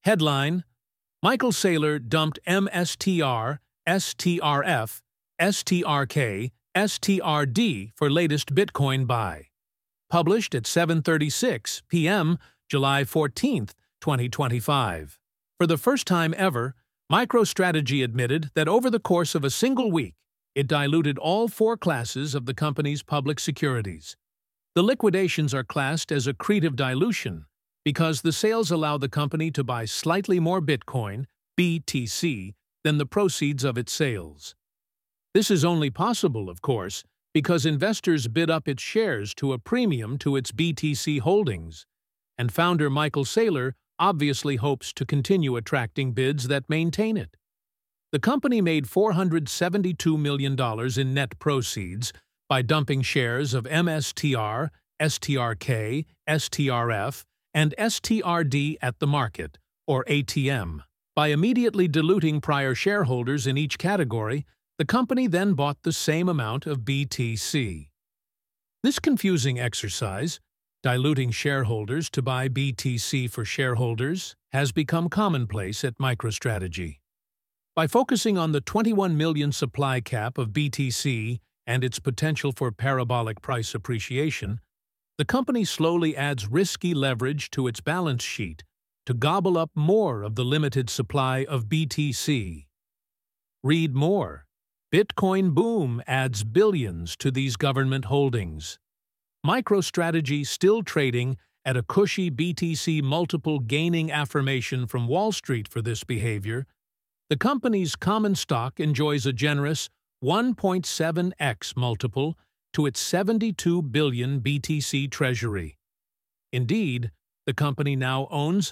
Headline: Michael Saylor dumped MSTR, STRF, STRK, STRD for latest Bitcoin buy. Published at 7:36 p.m., July 14, 2025. For the first time ever, MicroStrategy admitted that over the course of a single week, it diluted all four classes of the company's public securities. The liquidations are classed as accretive dilution because the sales allow the company to buy slightly more Bitcoin, BTC, than the proceeds of its sales. This is only possible, of course, because investors bid up its shares to a premium to its BTC holdings, and founder Michael Saylor obviously hopes to continue attracting bids that maintain it. The company made $472 million in net proceeds by dumping shares of MSTR, STRK, STRF, and STRD at the market, or ATM. By immediately diluting prior shareholders in each category, the company then bought the same amount of BTC. This confusing exercise, diluting shareholders to buy BTC for shareholders, has become commonplace at MicroStrategy. By focusing on the 21 million supply cap of BTC and its potential for parabolic price appreciation, the company slowly adds risky leverage to its balance sheet to gobble up more of the limited supply of BTC. Read more. Bitcoin boom adds billions to these government holdings. MicroStrategy still trading at a cushy BTC multiple gaining affirmation from Wall Street for this behavior. The company's common stock enjoys a generous 1.7x multiple to its 72 billion BTC treasury. Indeed, the company now owns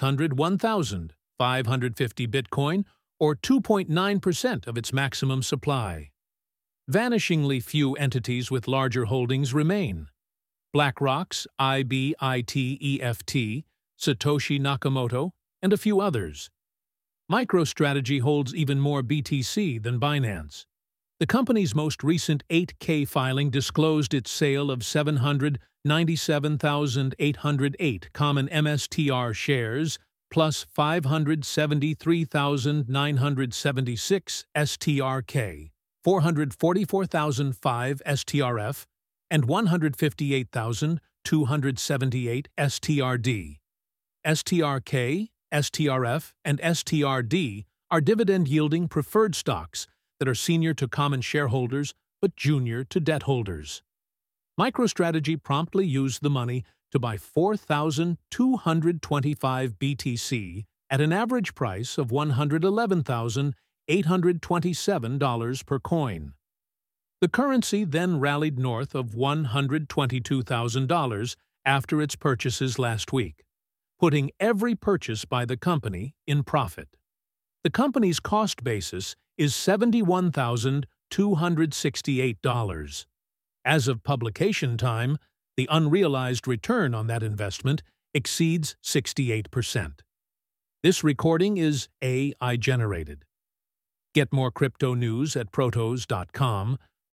601,550 Bitcoin, or 2.9% of its maximum supply. Vanishingly few entities with larger holdings remain. BlackRock's IBITEFT, Satoshi Nakamoto, and a few others. MicroStrategy holds even more BTC than Binance. The company's most recent 8K filing disclosed its sale of 797,808 common MSTR shares, plus 573,976 STRK, 444,005 STRF, and 158,278 STRD. STRK, STRF, and STRD are dividend-yielding preferred stocks that are senior to common shareholders but junior to debt holders. MicroStrategy promptly used the money to buy 4,225 BTC at an average price of $111,827 per coin. The currency then rallied north of $122,000 after its purchases last week, putting every purchase by the company in profit. The company's cost basis is $71,268. As of publication time, the unrealized return on that investment exceeds 68%. This recording is AI-generated. Get more crypto news at protos.com.